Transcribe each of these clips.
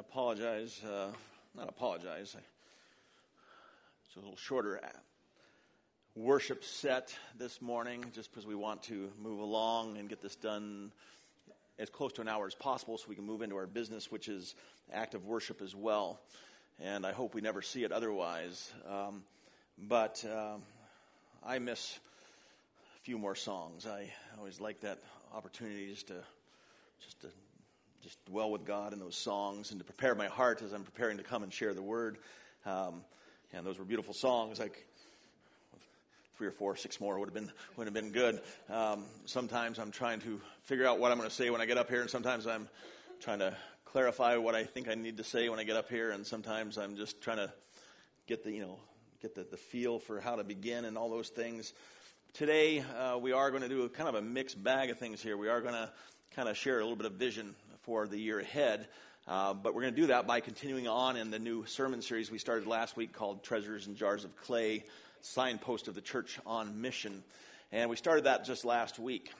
apologize, not apologize, it's a little shorter worship set this morning just because we want to move along and get this done as close to an hour as possible so we can move into our business, which is active worship as well. And I hope we never see it otherwise. But I miss a few more songs. I always like that opportunities to just dwell with God in those songs and to prepare my heart as I'm preparing to come and share the word. And those were beautiful songs. Like 3 or 4, 6 more would have been good. Sometimes I'm trying to figure out what I'm going to say when I get up here, and sometimes I'm trying to clarify what I think I need to say when I get up here, and sometimes I'm just trying to get the feel for how to begin and all those things. Today we are going to do kind of a mixed bag of things here. We are going to kind of share a little bit of vision for the year ahead. But we're going to do that by continuing on in the new sermon series we started last week called Treasures and Jars of Clay, Signpost of the Church on Mission. And we started that just last week.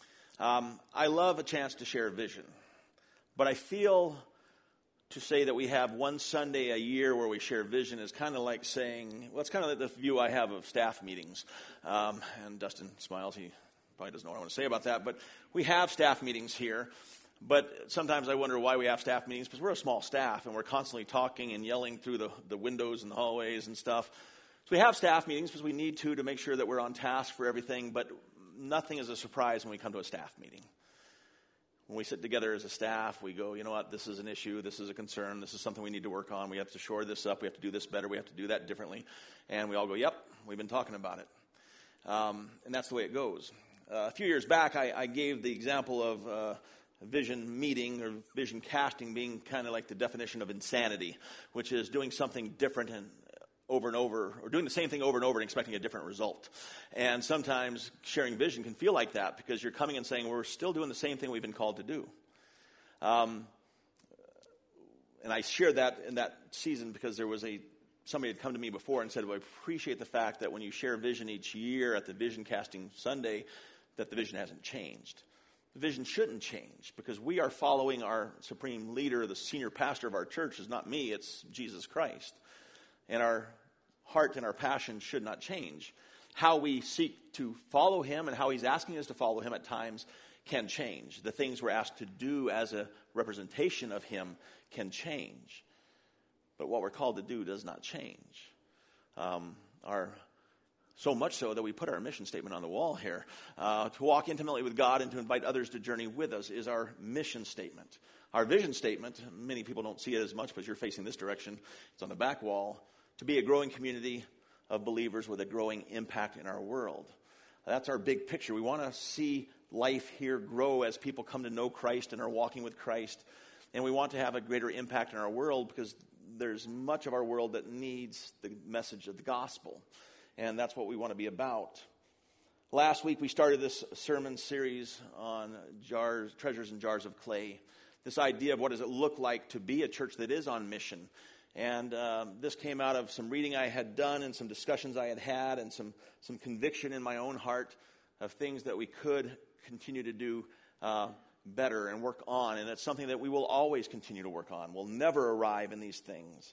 I love a chance to share vision. But I feel to say that we have one Sunday a year where we share vision is kind of like saying, well, it's kind of like the view I have of staff meetings. And Dustin smiles. He probably doesn't know what I want to say about that. But we have staff meetings here. But sometimes I wonder why we have staff meetings, because we're a small staff and we're constantly talking and yelling through the windows and the hallways and stuff. So we have staff meetings because we need to make sure that we're on task for everything, but nothing is a surprise when we come to a staff meeting. When we sit together as a staff, we go, you know what, this is an issue, this is a concern, this is something we need to work on, we have to shore this up, we have to do this better, we have to do that differently. And we all go, yep, we've been talking about it. And that's the way it goes. A few years back, I gave the example of vision meeting or vision casting being kind of like the definition of insanity, which is doing something different and over, or doing the same thing over and over and expecting a different result. And sometimes sharing vision can feel like that because you're coming and saying, we're still doing the same thing we've been called to do. And I shared that in that season because there was somebody had come to me before and said, well, I appreciate the fact that when you share vision each year at the Vision Casting Sunday, that the vision hasn't changed. The vision shouldn't change because we are following our supreme leader, the senior pastor of our church. Is not me, it's Jesus Christ. And our heart and our passion should not change. How we seek to follow him and how he's asking us to follow him at times can change. The things we're asked to do as a representation of him can change. But what we're called to do does not change. So much so that we put our mission statement on the wall here. To walk intimately with God and to invite others to journey with us is our mission statement. Our vision statement, many people don't see it as much because you're facing this direction. It's on the back wall. To be a growing community of believers with a growing impact in our world. That's our big picture. We want to see life here grow as people come to know Christ and are walking with Christ. And we want to have a greater impact in our world because there's much of our world that needs the message of the gospel. And that's what we want to be about. Last week we started this sermon series on treasures and jars of clay. This idea of what does it look like to be a church that is on mission. And this came out of some reading I had done and some discussions I had had and some conviction in my own heart of things that we could continue to do better and work on. And it's something that we will always continue to work on. We'll never arrive in these things.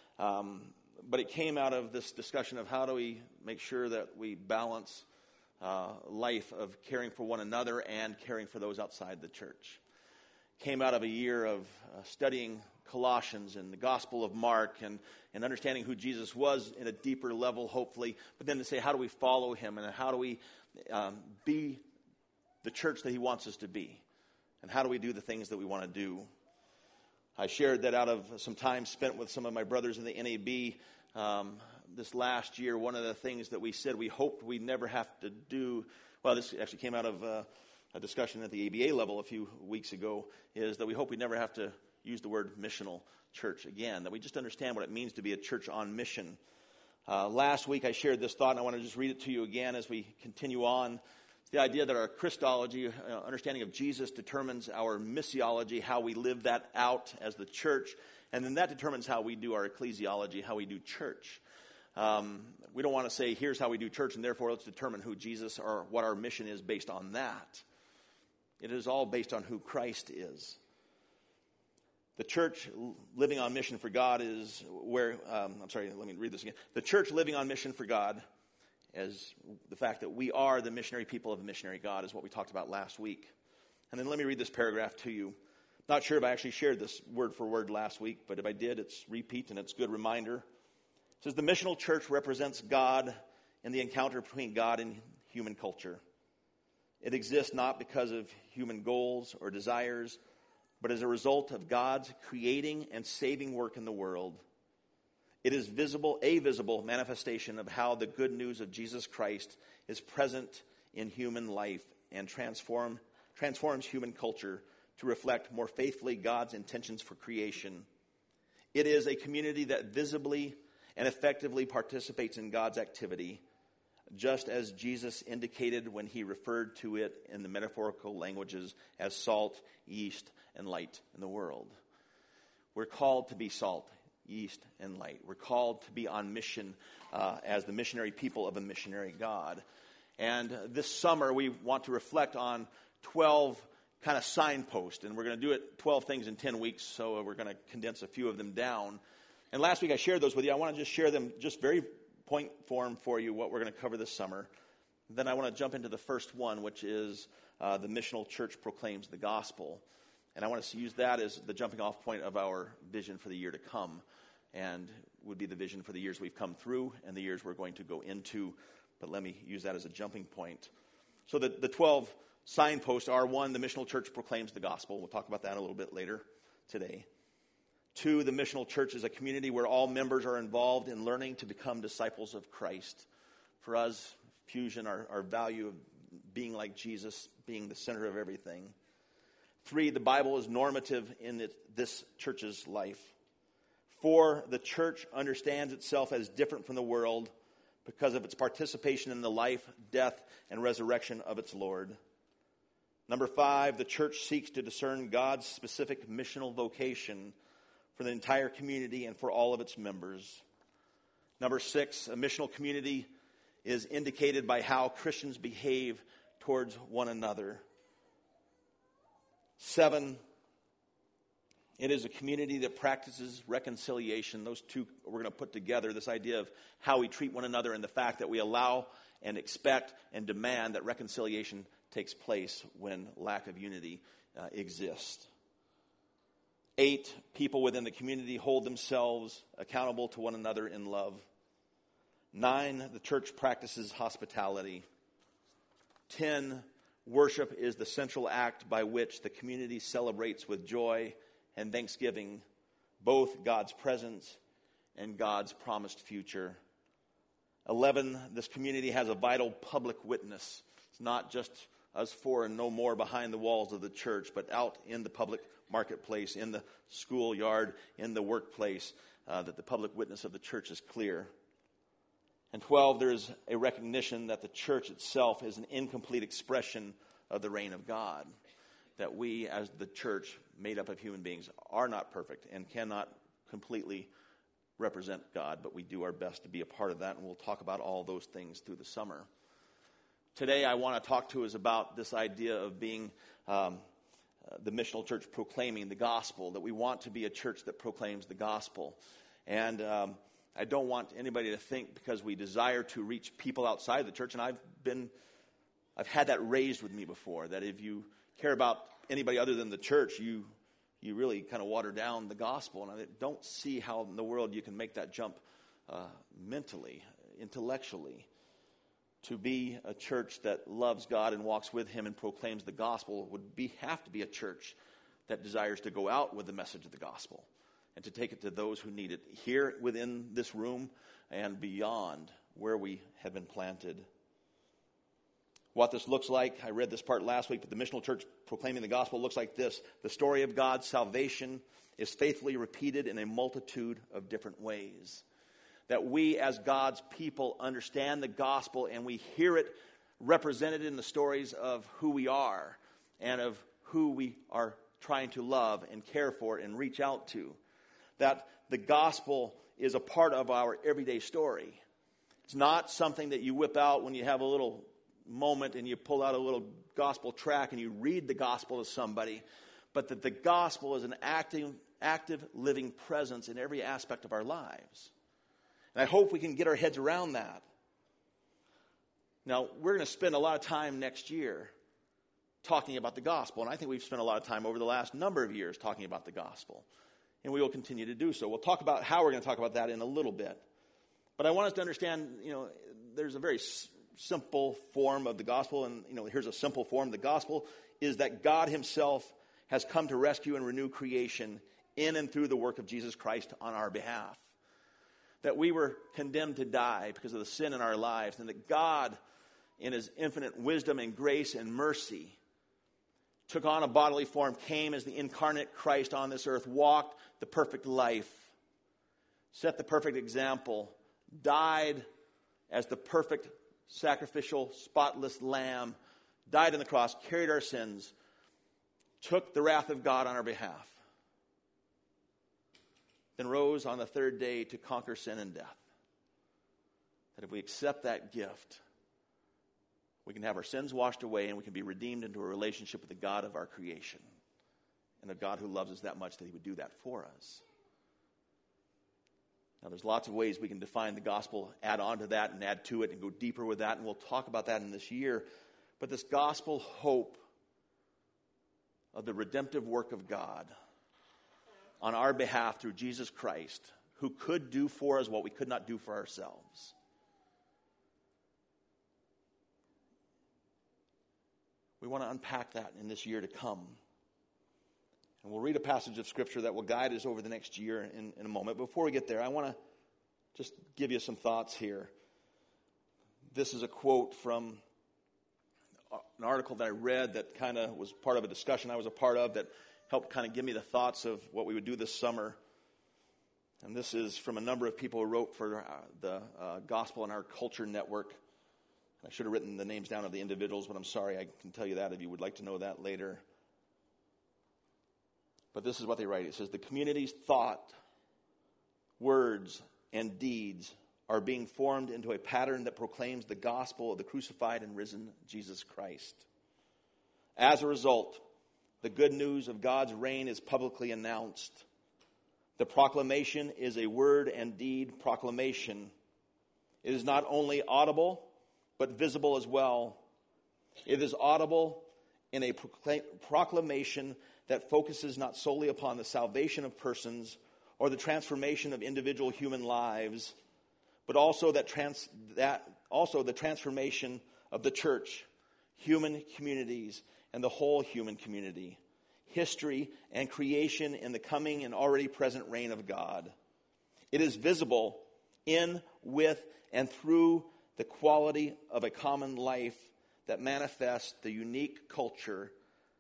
But it came out of this discussion of how do we make sure that we balance life of caring for one another and caring for those outside the church. Came out of a year of studying Colossians and the Gospel of Mark and understanding who Jesus was in a deeper level, hopefully. But then to say, how do we follow him and how do we be the church that he wants us to be? And how do we do the things that we want to do? I shared that out of some time spent with some of my brothers in the NAB this last year. One of the things that we said we hoped we'd never have to do, well, this actually came out of a discussion at the ABA level a few weeks ago, is that we hope we never have to use the word missional church again, that we just understand what it means to be a church on mission. Last week I shared this thought, and I want to just read it to you again as we continue on. It's the idea that our Christology, understanding of Jesus, determines our missiology, how we live that out as the church, and then that determines how we do our ecclesiology, how we do church. We don't want to say, here's how we do church, and therefore let's determine who Jesus or what our mission is based on that. It is all based on who Christ is. The church living on mission for God is where, let me read this again. The church living on mission for God, as the fact that we are the missionary people of the missionary God, is what we talked about last week. And then let me read this paragraph to you. Not sure if I actually shared this word for word last week, but if I did, it's repeat and it's a good reminder. It says, the missional church represents God in the encounter between God and human culture. It exists not because of human goals or desires, but as a result of God's creating and saving work in the world. It is a visible manifestation of how the good news of Jesus Christ is present in human life and transforms human culture to reflect more faithfully God's intentions for creation. It is a community that visibly and effectively participates in God's activity, just as Jesus indicated when he referred to it in the metaphorical languages as salt, yeast, and light in the world. We're called to be salt, yeast, and light. We're called to be on mission as the missionary people of a missionary God. And this summer we want to reflect on 12 kind of signposts, and we're going to do it 12 things in 10 weeks, so we're going to condense a few of them down. And last week I shared those with you. I want to just share them just very point form for you, what we're going to cover this summer. Then I want to jump into the first one, which is the missional church proclaims the gospel. And I want to use that as the jumping off point of our vision for the year to come, and would be the vision for the years we've come through and the years we're going to go into. But let me use that as a jumping point. So the 12 signposts are: 1, the missional church proclaims the gospel. We'll talk about that a little bit later today. 2, the missional church is a community where all members are involved in learning to become disciples of Christ. For us, Fusion, our value of being like Jesus, being the center of everything. 3, the Bible is normative in this church's life. 4, the church understands itself as different from the world because of its participation in the life, death, and resurrection of its Lord. Number 5, the church seeks to discern God's specific missional vocation for the entire community and for all of its members. Number 6, a missional community is indicated by how Christians behave towards one another. 7, it is a community that practices reconciliation. Those two we're going to put together, this idea of how we treat one another and the fact that we allow and expect and demand that reconciliation takes place when lack of unity exists. 8, people within the community hold themselves accountable to one another in love. 9, the church practices hospitality. 10, worship is the central act by which the community celebrates with joy and thanksgiving both God's presence and God's promised future. 11, this community has a vital public witness. It's not just us four and no more behind the walls of the church, but out in the public marketplace, in the schoolyard, in the workplace, that the public witness of the church is clear. And 12, there is a recognition that the church itself is an incomplete expression of the reign of God. That we, as the church, made up of human beings, are not perfect and cannot completely represent God, but we do our best to be a part of that, and we'll talk about all those things through the summer. Today, I want to talk to us about this idea of being the missional church proclaiming the gospel, that we want to be a church that proclaims the gospel. And I don't want anybody to think because we desire to reach people outside the church, and I've had that raised with me before, that if you care about anybody other than the church, you really kind of water down the gospel. And I don't see how in the world you can make that jump mentally, intellectually. To be a church that loves God and walks with Him and proclaims the gospel would have to be a church that desires to go out with the message of the gospel and to take it to those who need it here within this room and beyond where we have been planted. What this looks like, I read this part last week, but the missional church proclaiming the gospel looks like this. The story of God's salvation is faithfully repeated in a multitude of different ways. That we as God's people understand the gospel and we hear it represented in the stories of who we are and of who we are trying to love and care for and reach out to. That the gospel is a part of our everyday story. It's not something that you whip out when you have a little moment and you pull out a little gospel tract and you read the gospel to somebody, but that the gospel is an active active, living presence in every aspect of our lives. And I hope we can get our heads around that. Now, we're going to spend a lot of time next year talking about the gospel, and I think we've spent a lot of time over the last number of years talking about the gospel, and we will continue to do so. We'll talk about how we're going to talk about that in a little bit. But I want us to understand, there's a very simple form of the gospel, and, here's a simple form. The gospel is that God himself has come to rescue and renew creation in and through the work of Jesus Christ on our behalf. That we were condemned to die because of the sin in our lives, and that God, in his infinite wisdom and grace and mercy, took on a bodily form, came as the incarnate Christ on this earth, walked the perfect life, set the perfect example, died as the perfect sacrificial, spotless lamb, died on the cross, carried our sins, took the wrath of God on our behalf, then rose on the third day to conquer sin and death. That if we accept that gift, we can have our sins washed away and we can be redeemed into a relationship with the God of our creation and a God who loves us that much that he would do that for us. Now, there's lots of ways we can define the gospel, add on to that and add to it and go deeper with that, and we'll talk about that in this year. But this gospel hope of the redemptive work of God on our behalf through Jesus Christ, who could do for us what we could not do for ourselves. We want to unpack that in this year to come. And we'll read a passage of Scripture that will guide us over the next year in a moment. Before we get there, I want to just give you some thoughts here. This is a quote from an article that I read that kind of was part of a discussion I was a part of that helped kind of give me the thoughts of what we would do this summer. And this is from a number of people who wrote for the Gospel in Our Culture Network. I should have written the names down of the individuals, but I'm sorry, I can tell you that if you would like to know that later. But this is what they write. It says, the community's thought, words, and deeds are being formed into a pattern that proclaims the gospel of the crucified and risen Jesus Christ. As a result, the good news of God's reign is publicly announced. The proclamation is a word and deed proclamation. It is not only audible, but visible as well. It is audible in a proclamation that focuses not solely upon the salvation of persons or the transformation of individual human lives, but also the transformation of the church, human communities, and the whole human community, history and creation in the coming and already present reign of God. It is visible in, with, and through the quality of a common life that manifests the unique culture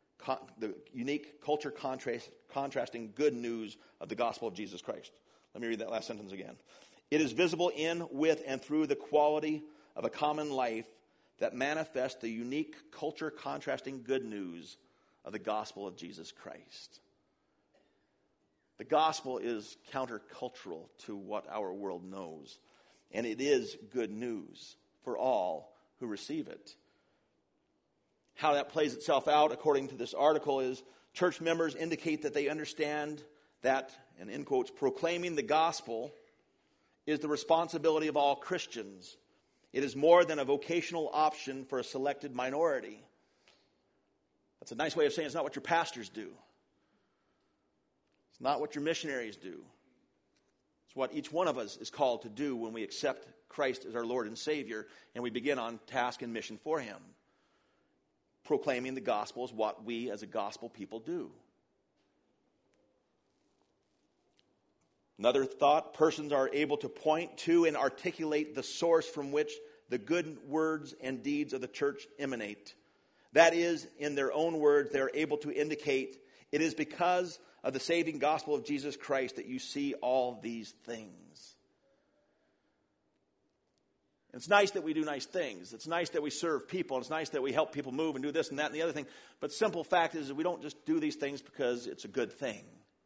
contrasting good news of the gospel of Jesus Christ. Let me read that last sentence again. It is visible in, with, and through the quality of a common life that manifests the unique culture contrasting good news of the gospel of Jesus Christ. The gospel is countercultural to what our world knows. And it is good news for all who receive it. How that plays itself out, according to this article, is church members indicate that they understand that, and in quotes, proclaiming the gospel is the responsibility of all Christians. It is more than a vocational option for a selected minority. That's a nice way of saying it's not what your pastors do. It's not what your missionaries do. It's what each one of us is called to do when we accept Christ as our Lord and Savior and we begin on task and mission for Him. Proclaiming the gospel is what we as a gospel people do. Another thought, persons are able to point to and articulate the source from which the good words and deeds of the church emanate. That is, in their own words, they are able to indicate it is because of the saving gospel of Jesus Christ that you see all these things. It's nice that we do nice things. It's nice that we serve people. It's nice that we help people move and do this and that and the other thing. But simple fact is that we don't just do these things because it's a good thing.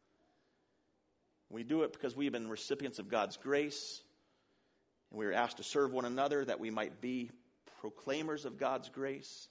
We do it because we've been recipients of God's grace. And we are asked to serve one another that we might be proclaimers of God's grace.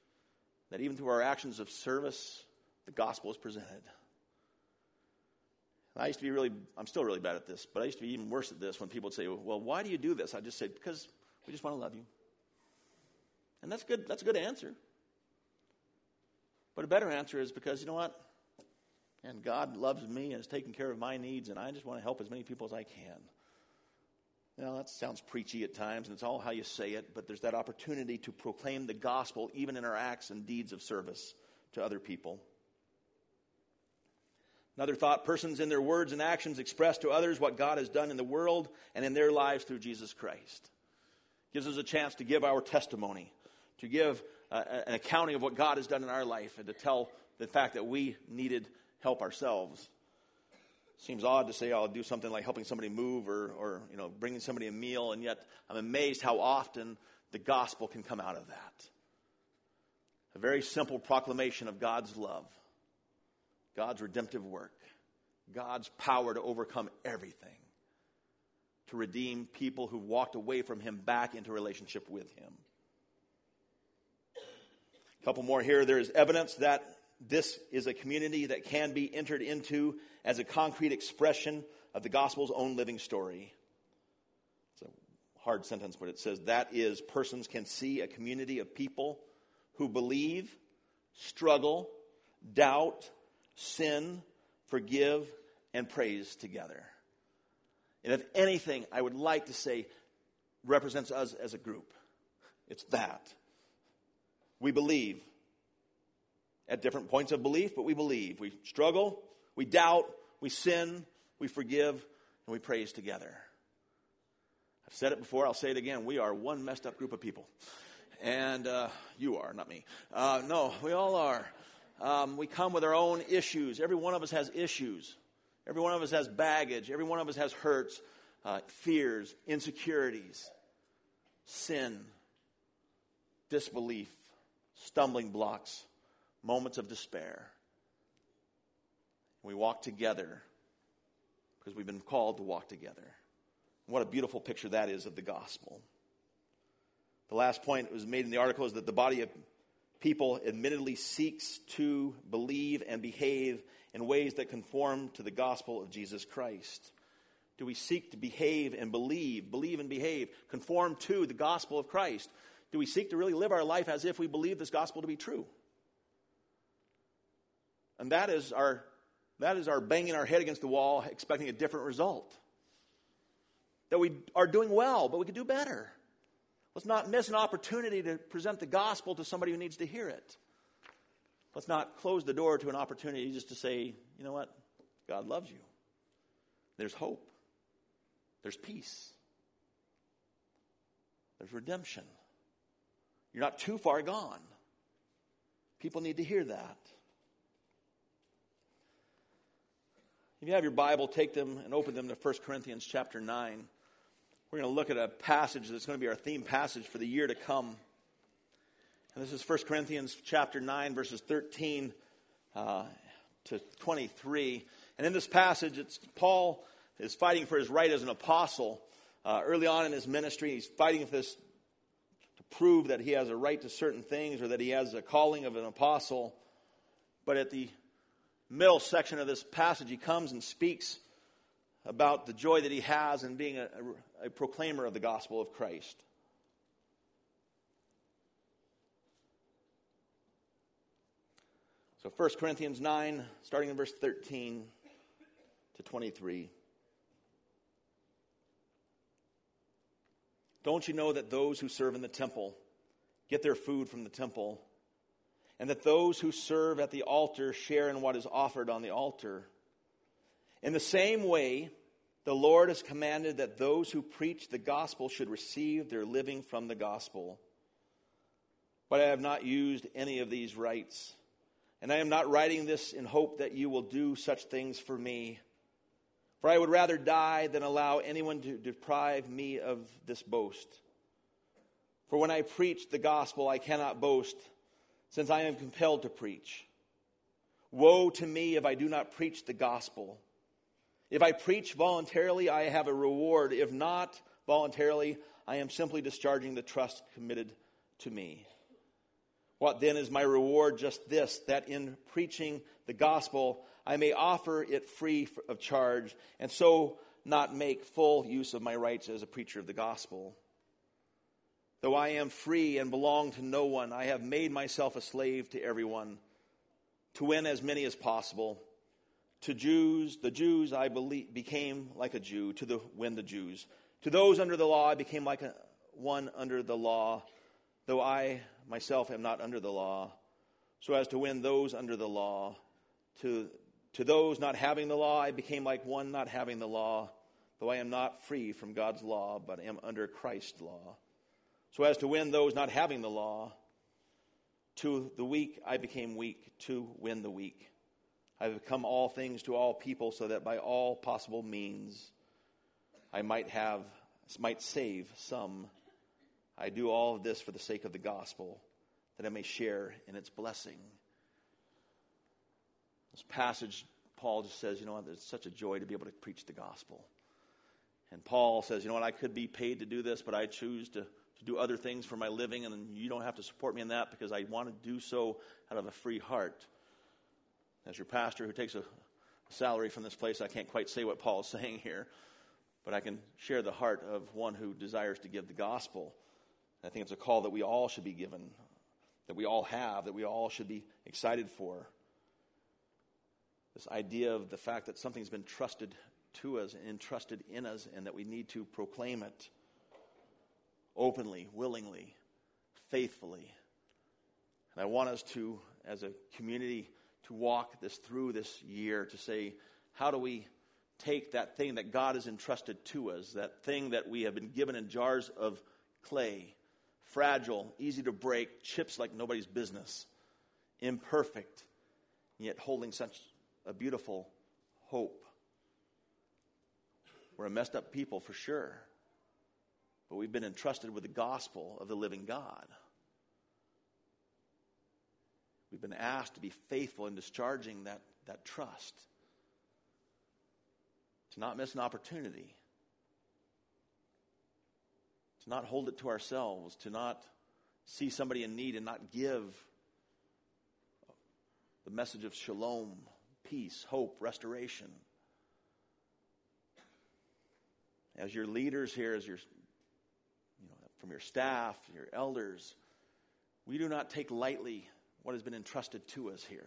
That even through our actions of service, the gospel is presented. I'm still really bad at this, but I used to be even worse at this when people would say, well, why do you do this? I just say, because we just want to love you. And that's good. That's a good answer. But a better answer is because, you know what? And God loves me and is taking care of my needs, and I just want to help as many people as I can. That sounds preachy at times, and it's all how you say it, but there's that opportunity to proclaim the gospel even in our acts and deeds of service to other people. Another thought, persons in their words and actions express to others what God has done in the world and in their lives through Jesus Christ. Gives us a chance to give our testimony, to give an accounting of what God has done in our life, and to tell the fact that we needed help ourselves. Seems odd to say I'll do something like helping somebody move or bringing somebody a meal, and yet I'm amazed how often the gospel can come out of that. A very simple proclamation of God's love, God's redemptive work, God's power to overcome everything, to redeem people who walked away from Him back into relationship with Him. A couple more here. There is evidence that this is a community that can be entered into as a concrete expression of the gospel's own living story. It's a hard sentence, but it says that is, persons can see a community of people who believe, struggle, doubt, sin, forgive, and praise together. And if anything, I would like to say represents us as a group. It's that. We believe. At different points of belief, but we believe. We struggle, we doubt, we sin, we forgive, and we praise together. I've said it before, I'll say it again. We are one messed up group of people. And you are, not me. No, we all are. We come with our own issues. Every one of us has issues. Every one of us has baggage. Every one of us has hurts, fears, insecurities, sin, disbelief, stumbling blocks, moments of despair. We walk together because we've been called to walk together. What a beautiful picture that is of the gospel. The last point that was made in the article is that the body of people admittedly seeks to believe and behave in ways that conform to the gospel of Jesus Christ. Do we seek to behave and believe and behave, conform to the gospel of Christ? Do we seek to really live our life as if we believe this gospel to be true? And that is our banging our head against the wall, expecting a different result. That we are doing well, but we could do better. Let's not miss an opportunity to present the gospel to somebody who needs to hear it. Let's not close the door to an opportunity just to say, you know what? God loves you. There's hope. There's peace. There's redemption. You're not too far gone. People need to hear that. If you have your Bible, take them and open them to 1 Corinthians chapter 9. We're going to look at a passage that's going to be our theme passage for the year to come. And this is 1 Corinthians chapter 9, verses 13 to 23. And in this passage, Paul is fighting for his right as an apostle. Early on in his ministry, he's fighting for this to prove that he has a right to certain things or that he has a calling of an apostle. But at the middle section of this passage, he comes and speaks about the joy that he has in being a proclaimer of the gospel of Christ. So 1 Corinthians 9, starting in verse 13 to 23. Don't you know that those who serve in the temple get their food from the temple, and that those who serve at the altar share in what is offered on the altar? In the same way, the Lord has commanded that those who preach the gospel should receive their living from the gospel. But I have not used any of these rights, and I am not writing this in hope that you will do such things for me. For I would rather die than allow anyone to deprive me of this boast. For when I preach the gospel, I cannot boast, since I am compelled to preach. Woe to me if I do not preach the gospel. If I preach voluntarily, I have a reward. If not voluntarily, I am simply discharging the trust committed to me. What then is my reward? Just this, that in preaching the gospel, I may offer it free of charge, and so not make full use of my rights as a preacher of the gospel. Though I am free and belong to no one, I have made myself a slave to everyone, to win as many as possible. To the Jews I became like a Jew, win the Jews. To those under the law I became like one under the law, though I myself am not under the law, so as to win those under the law. To those not having the law I became like one not having the law, though I am not free from God's law, but am under Christ's law, so as to win those not having the law. To the weak I became weak, to win the weak. I have become all things to all people, so that by all possible means I might save some. I do all of this for the sake of the gospel, that I may share in its blessing. This passage, Paul just says, it's such a joy to be able to preach the gospel. And Paul says, I could be paid to do this, but I choose to do other things for my living, and you don't have to support me in that because I want to do so out of a free heart. As your pastor who takes a salary from this place, I can't quite say what Paul is saying here, but I can share the heart of one who desires to give the gospel. I think it's a call that we all should be given, that we all have, that we all should be excited for. This idea of the fact that something's been trusted to us and entrusted in us, and that we need to proclaim it openly, willingly, faithfully. And I want us to, as a community, to walk through this year to say, how do we take that thing that God has entrusted to us, that thing that we have been given in jars of clay, fragile, easy to break, chips like nobody's business, imperfect, yet holding such a beautiful hope. We're a messed up people for sure, but we've been entrusted with the gospel of the living God. We've been asked to be faithful in discharging that trust, to not miss an opportunity, to not hold it to ourselves, to not see somebody in need and not give the message of shalom, peace, hope, restoration. As your leaders here, as your, from your staff, your elders, we do not take lightly what has been entrusted to us here.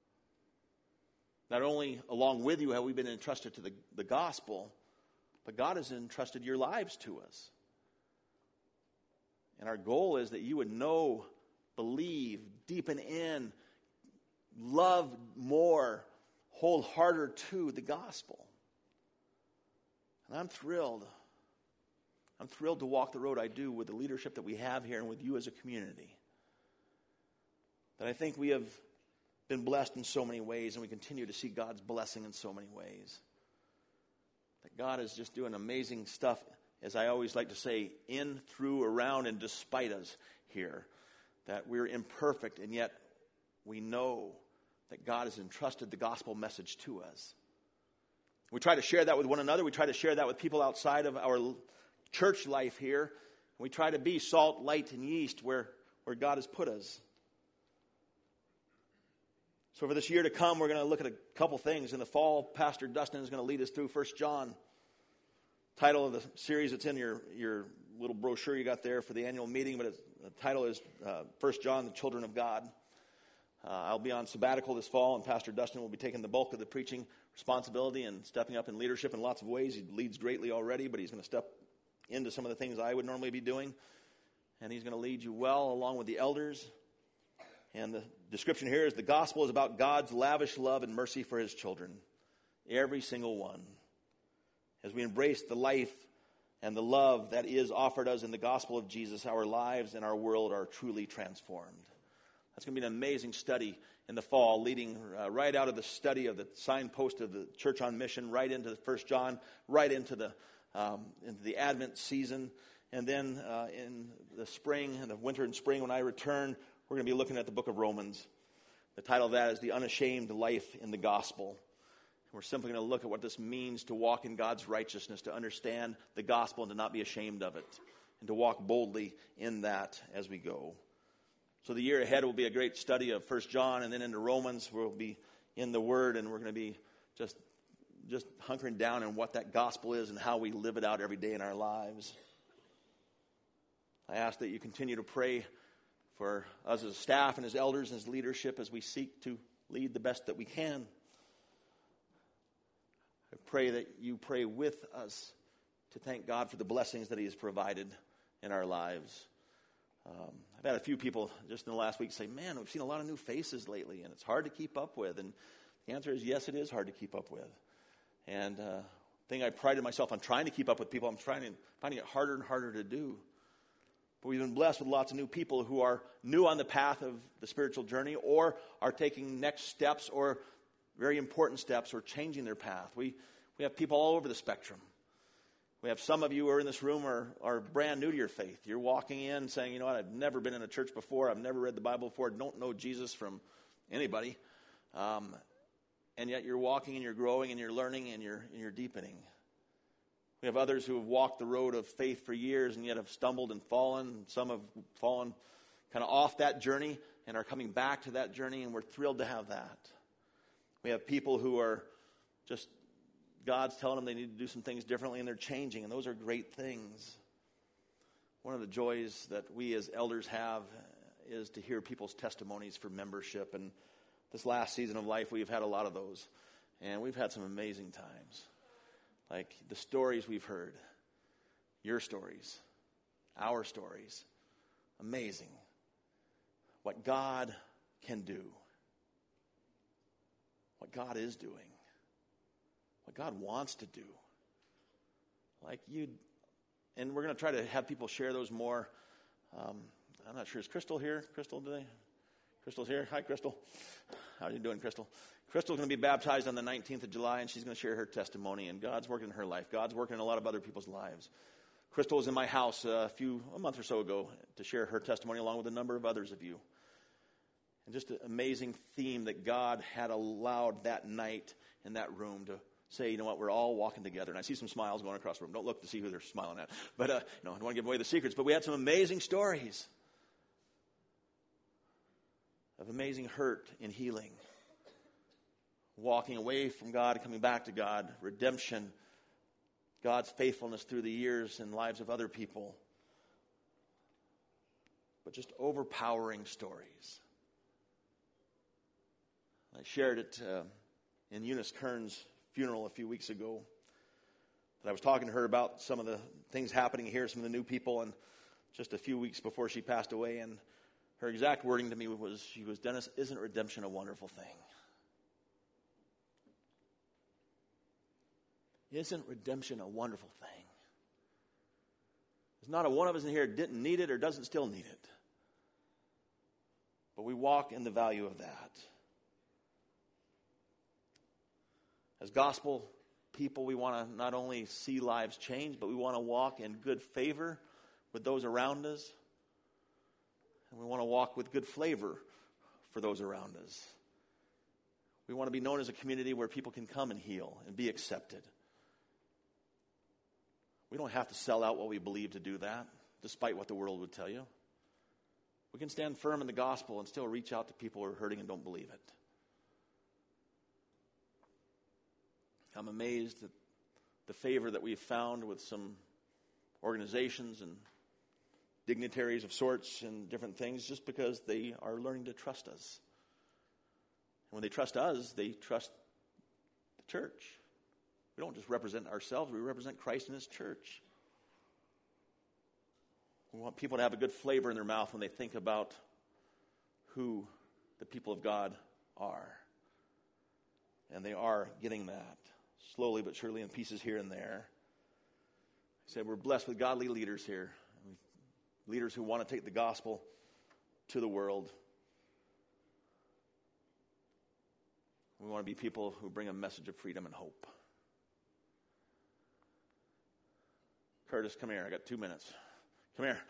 Not only along with you have we been entrusted to the gospel, but God has entrusted your lives to us. And our goal is that you would know, believe, deepen in, love more, hold harder to the gospel. And I'm thrilled. I'm thrilled to walk the road I do with the leadership that we have here and with you as a community. That I think we have been blessed in so many ways, and we continue to see God's blessing in so many ways. That God is just doing amazing stuff, as I always like to say, in, through, around, and despite us here. That we're imperfect, and yet we know that God has entrusted the gospel message to us. We try to share that with one another. We try to share that with people outside of our church life here. We try to be salt, light, and yeast where God has put us. So for this year to come, we're going to look at a couple things. In the fall, Pastor Dustin is going to lead us through 1 John. Title of the series, it's in your little brochure you got there for the annual meeting, but the title is 1 John, the Children of God. I'll be on sabbatical this fall, and Pastor Dustin will be taking the bulk of the preaching responsibility and stepping up in leadership in lots of ways. He leads greatly already, but he's going to step into some of the things I would normally be doing. And he's going to lead you well along with the elders. And the description here is the gospel is about God's lavish love and mercy for his children. Every single one. As we embrace the life and the love that is offered us in the gospel of Jesus, our lives and our world are truly transformed. That's going to be an amazing study in the fall, leading right out of the study of the signpost of the Church on Mission, right into the 1 John, right into the Advent season. And then in the spring, in the winter and spring, when I return, we're going to be looking at the book of Romans. The title of that is The Unashamed Life in the Gospel. We're simply going to look at what this means to walk in God's righteousness, to understand the gospel and to not be ashamed of it, and to walk boldly in that as we go. So the year ahead will be a great study of 1 John and then into Romans. We'll be in the Word, and we're going to be just hunkering down on what that gospel is and how we live it out every day in our lives. I ask that you continue to pray for us as a staff and as elders and as leadership as we seek to lead the best that we can. I pray that you pray with us to thank God for the blessings that He has provided in our lives. I've had a few people just in the last week say, man, we've seen a lot of new faces lately, and it's hard to keep up with. And the answer is, yes, it is hard to keep up with. And the thing I prided myself on trying to keep up with people, I'm finding it harder and harder to do. But we've been blessed with lots of new people who are new on the path of the spiritual journey or are taking next steps or very important steps or changing their path. We have people all over the spectrum. We have some of you who are in this room are brand new to your faith. You're walking in saying, you know what, I've never been in a church before. I've never read the Bible before. Don't know Jesus from anybody. And yet you're walking and you're growing and you're learning and you're deepening. We have others who have walked the road of faith for years and yet have stumbled and fallen. Some have fallen kind of off that journey and are coming back to that journey, and we're thrilled to have that. We have people who are just, God's telling them they need to do some things differently, and they're changing, and those are great things. One of the joys that we as elders have is to hear people's testimonies for membership, and this last season of life, we've had a lot of those, and we've had some amazing times. Like the stories we've heard, your stories, our stories, amazing. What God can do, what God is doing, what God wants to do. And we're going to try to have people share those more. I'm not sure, is Crystal here? Crystal today? Crystal's here. Hi, Crystal. How are you doing, Crystal? Crystal's going to be baptized on the 19th of July, and she's going to share her testimony, and God's working in her life. God's working in a lot of other people's lives. Crystal was in my house a month or so ago to share her testimony along with a number of others of you. And just an amazing theme that God had allowed that night in that room to say, you know what, we're all walking together. And I see some smiles going across the room. Don't look to see who they're smiling at. But I don't want to give away the secrets. But we had some amazing stories of amazing hurt and healing. Walking away from God and coming back to God. Redemption. God's faithfulness through the years and lives of other people. But just overpowering stories. I shared it in Eunice Kern's funeral a few weeks ago. That I was talking to her about some of the things happening here, some of the new people, and just a few weeks before she passed away. And her exact wording to me was, Dennis, isn't redemption a wonderful thing? Isn't redemption a wonderful thing? There's not a one of us in here didn't need it or doesn't still need it. But we walk in the value of that. As gospel people, we want to not only see lives change, but we want to walk in good favor with those around us. And we want to walk with good flavor for those around us. We want to be known as a community where people can come and heal and be accepted. We don't have to sell out what we believe to do that, despite what the world would tell you. We can stand firm in the gospel and still reach out to people who are hurting and don't believe it. I'm amazed at the favor that we've found with some organizations and dignitaries of sorts and different things just because they are learning to trust us. And when they trust us, they trust the church. We don't just represent ourselves, we represent Christ and His church. We want people to have a good flavor in their mouth when they think about who the people of God are. And they are getting that, slowly but surely in pieces here and there. I said we're blessed with godly leaders here. Leaders who want to take the gospel to the world. We want to be people who bring a message of freedom and hope. Curtis, come here. I got 2 minutes. Come here.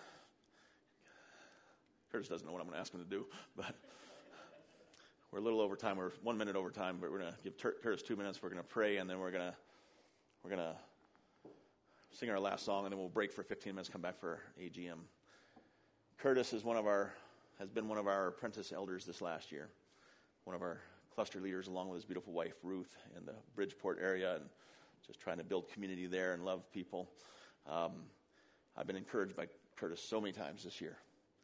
Curtis doesn't know what I'm going to ask him to do, but we're a little over time. We're 1 minute over time, but we're going to give Curtis 2 minutes. We're going to pray, and then we're going to sing our last song, and then we'll break for 15 minutes, come back for AGM. Curtis is one of our has been one of our apprentice elders this last year, one of our cluster leaders along with his beautiful wife, Ruth, in the Bridgeport area, and just trying to build community there and love people. I've been encouraged by Curtis so many times this year.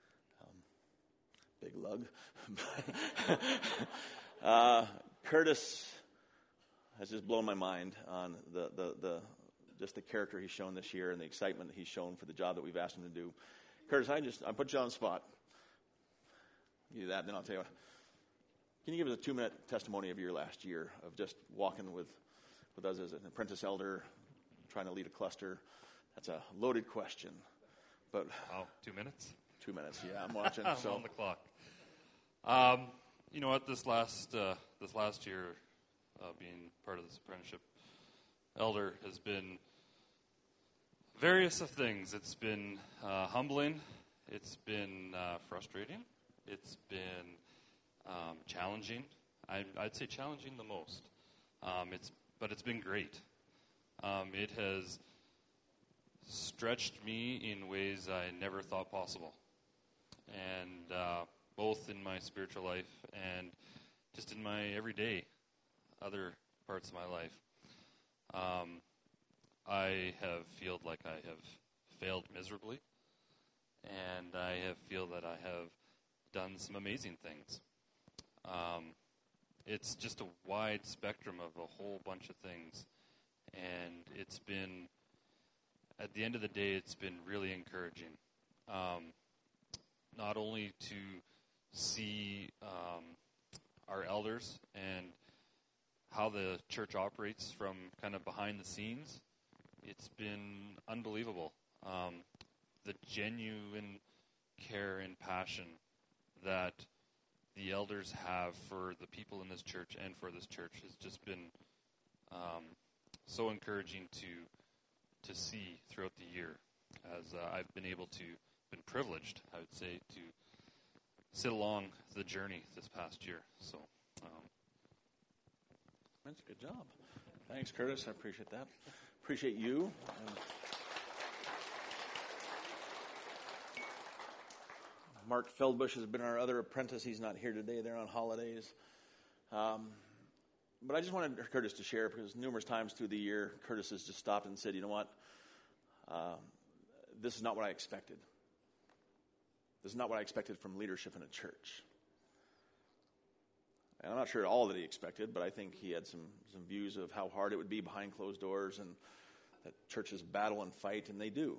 Big lug. Curtis has just blown my mind on just the character he's shown this year and the excitement that he's shown for the job that we've asked him to do. Curtis, I put you on the spot. You do that, and then I'll tell you what. Can you give us a 2-minute testimony of your last year of just walking with us as an apprentice elder, trying to lead a cluster? That's a loaded question. But 2 minutes? 2 minutes, yeah, I'm watching. I'm on the clock. You know what, this last year, being part of this apprenticeship elder has been various of things. It's been humbling. It's been frustrating. It's been challenging. I'd say challenging the most. But it's been great. It has stretched me in ways I never thought possible. And both in my spiritual life and just in my everyday other parts of my life. I have felt like I have failed miserably, and I have feel that I have done some amazing things. It's just a wide spectrum of a whole bunch of things, and it's been, at the end of the day, it's been really encouraging. Not only to see our elders and how the church operates from kind of behind the scenes, it's been unbelievable. The genuine care and passion that the elders have for the people in this church and for this church has just been so encouraging to see throughout the year, as I've been privileged, I would say, to sit along the journey this past year. So, that's a good job. Thanks, Curtis. I appreciate that. Appreciate you. Mark Feldbush has been our other apprentice. He's not here today. They're on holidays. But I just wanted Curtis to share, because numerous times through the year, Curtis has just stopped and said, you know what? This is not what I expected. This is not what I expected from leadership in a church. And I'm not sure all that he expected, but I think he had some views of how hard it would be behind closed doors, and that churches battle and fight, and they do.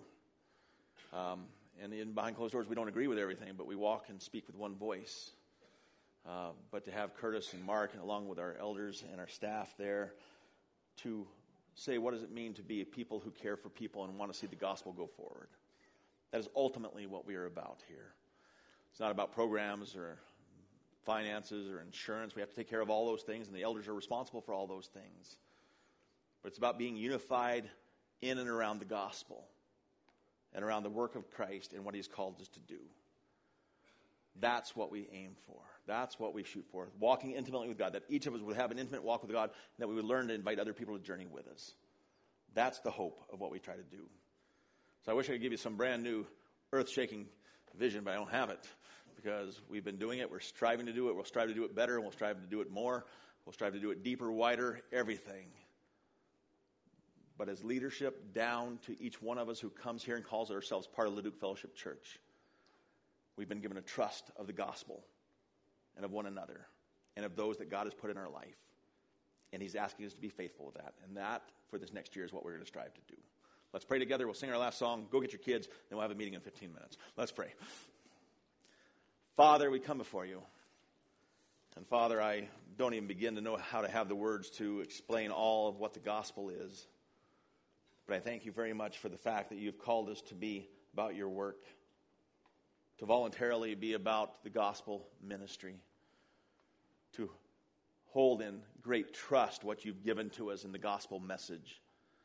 And behind closed doors, we don't agree with everything, but we walk and speak with one voice. But to have Curtis and Mark, and along with our elders and our staff there, to say, what does it mean to be a people who care for people and want to see the gospel go forward? That is ultimately what we are about here. It's not about programs or finances or insurance. We have to take care of all those things, and the elders are responsible for all those things. But it's about being unified in and around the gospel and around the work of Christ and what he's called us to do. That's what we aim for. That's what we shoot for. Walking intimately with God, that each of us would have an intimate walk with God, and that we would learn to invite other people to journey with us. That's the hope of what we try to do. So I wish I could give you some brand new earth-shaking vision, but I don't have it, because we've been doing it. We're striving to do it. We'll strive to do it better, and we'll strive to do it more. We'll strive to do it deeper, wider, everything. But as leadership down to each one of us who comes here and calls ourselves part of Leduc Fellowship Church, we've been given a trust of the gospel and of one another and of those that God has put in our life. And he's asking us to be faithful with that. And that, for this next year, is what we're going to strive to do. Let's pray together. We'll sing our last song. Go get your kids. Then we'll have a meeting in 15 minutes. Let's pray. Father, we come before you. And Father, I don't even begin to know how to have the words to explain all of what the gospel is. But I thank you very much for the fact that you've called us to be about your work, to voluntarily be about the gospel ministry, to hold in great trust what you've given to us in the gospel message.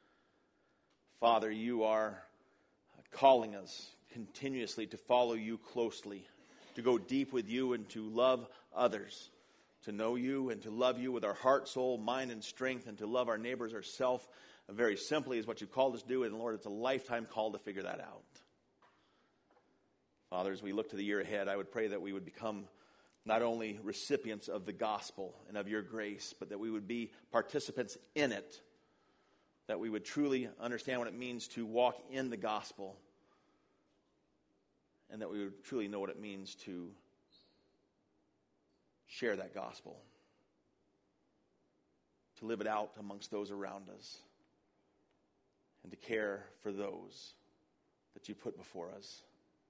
Father, you are calling us continuously to follow you closely, to go deep with you and to love others, to know you and to love you with our heart, soul, mind, and strength, and to love our neighbors ourselves very simply is what you've called us to do. And Lord, it's a lifetime call to figure that out. Father, as we look to the year ahead, I would pray that we would become not only recipients of the gospel and of your grace, but that we would be participants in it, that we would truly understand what it means to walk in the gospel, and that we would truly know what it means to share that gospel, to live it out amongst those around us, and to care for those that you put before us.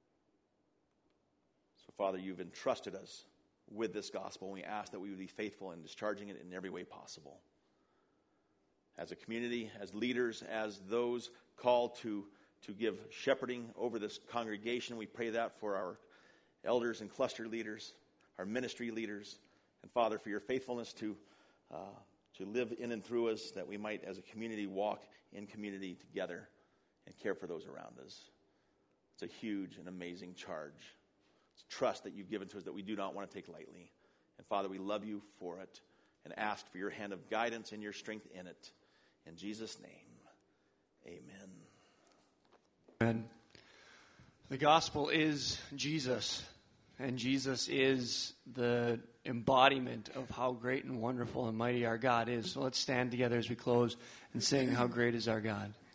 So, Father, you've entrusted us with this gospel, and we ask that we would be faithful in discharging it in every way possible. As a community, as leaders, as those called to give shepherding over this congregation, we pray that for our elders and cluster leaders, our ministry leaders, and Father, for your faithfulness to live in and through us, that we might, as a community, walk in community together and care for those around us. It's a huge and amazing charge. It's trust that you've given to us that we do not want to take lightly. And Father, we love you for it and ask for your hand of guidance and your strength in it. In Jesus' name, amen. Amen. The gospel is Jesus, and Jesus is the embodiment of how great and wonderful and mighty our God is. So let's stand together as we close and sing, "How Great Is Our God."